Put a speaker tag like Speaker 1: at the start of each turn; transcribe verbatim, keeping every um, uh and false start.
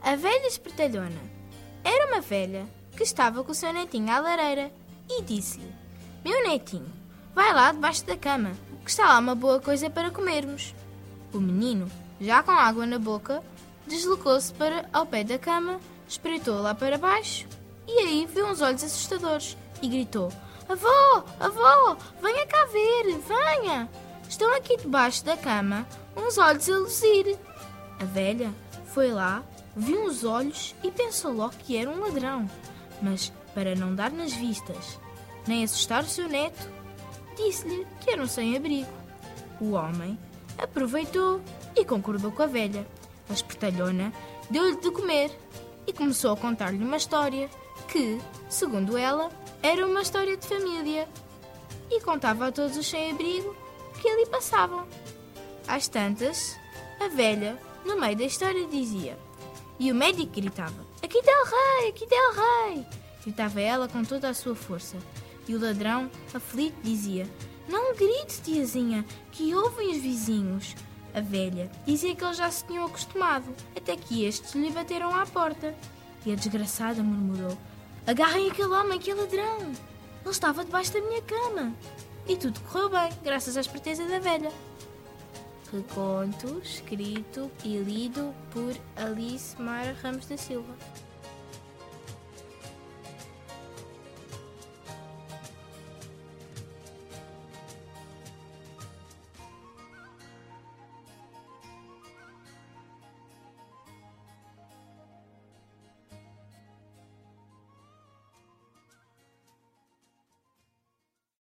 Speaker 1: A velha espertalhona. Era uma velha que estava com o seu netinho à lareira e disse-lhe: Meu netinho, vai lá debaixo da cama, que está lá uma boa coisa para comermos. O menino, já com água na boca, deslocou-se para ao pé da cama, espreitou lá para baixo e aí viu uns olhos assustadores e gritou: Avó, avó, venha cá ver, venha! Estão aqui debaixo da cama uns olhos a luzir. A velha foi lá, viu os olhos e pensou logo que era um ladrão. Mas, para não dar nas vistas, nem assustar o seu neto, disse-lhe que era um sem-abrigo. O homem aproveitou e concordou com a velha. A espertalhona deu-lhe de comer e começou a contar-lhe uma história que, segundo ela, era uma história de família e contava a todos os sem-abrigo que ali passavam. Às tantas, a velha, no meio da história, dizia: E o médico gritava: Aqui está o rei, aqui está o rei! Gritava ela com toda a sua força. E o ladrão, aflito, dizia: Não grite, tiazinha, que ouvem os vizinhos. A velha dizia que eles já se tinham acostumado, até que estes lhe bateram à porta. E a desgraçada murmurou: Agarrem aquele homem que é ladrão! Ele estava debaixo da minha cama. E tudo correu bem, graças à esperteza da velha. Reconto escrito e lido por Alice Mara Ramos da Silva.